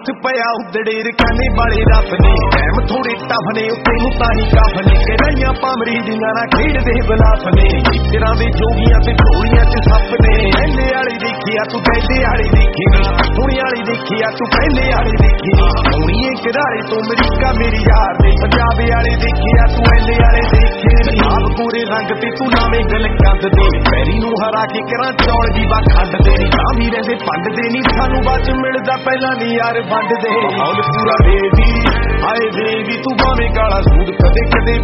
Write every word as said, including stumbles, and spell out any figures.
ਹੱਥ ਪਿਆ ਉਦੜੇਰ ਕਾਨੇ ਵਾਲੇ ਰੱਬ ਨੇ ਟਾਈਮ ਥੋੜੇ ਟਫ ਨੇ ਉੱਤੇ ਨੂੰ ਤਾਂ ਹੀ ਕਾਫ ਨੇ ਕਿਹੜੀਆਂ ਪਾਮਰੀ ਦੀਆਂ ਨਾ ਖੇਡਦੇ ਬਲਾਫ ਨੇ ਤੇਰਾਂ ਦੇ ਜੋਗੀਆਂ ਤੇ ਢੋਲੀਆਂ ਚ ਸੱਪ ਨੇ ਐਨੇ ਵਾਲੀ ਦੇਖਿਆ ਤੂੰ ਪਹਿਲੇ ਵਾਲੀ ਦੇਖੀ ਨੀ ਹੁਣੀ ਵਾਲੀ ਦੇਖਿਆ ਤੂੰ ਪਹਿਲੇ ਵਾਲੀ ਦੇਖੀ ਨੀ ਹੁਣੀਏ ਕਿਰਾਰੇ ਤੋਂ ਅਮਰੀਕਾ ਮੇਰੀ ਯਾਰ ਦੇ ਪੰਜਾਬ ਵਾਲੇ ਦੇਖਿਆ ਤੂੰ ਐਨੇ ਵਾਲੇ ਦੇਖੇ ਨੀ ਆਪ ਪੂਰੇ ਰੰਗ ਤੇ ਤੂੰ ਨਾਵੇਂ ਗਲ ਕੰਦ ਦੇ ਪੈਰੀ ਨੂੰ ਹਰਾ ਕੇ ਕਰਾਂ ਚੌਲ ਦੀ ਵਾ ਖੰਡ ਦੇ ਨੀ ਤਾਂ ਵੀ ਰਹਿੰਦੇ ਪੰਡ ਦੇ ਨੀ ਸਾਨੂੰ ਬਾਅਦ ਮਿਲਦਾ ਪਹਿਲਾਂ ਨੀ ਯਾਰ ਵੰਡ ਦੇ ਮਾਹੌਲ ਪੂਰਾ ਬੇਬੀ ਹਾਏ ਬੇਬੀ ਤੂੰ ਭਾਵੇਂ ਕਾਲਾ ਸੂਟ ਕਦੇ ਕਦੇ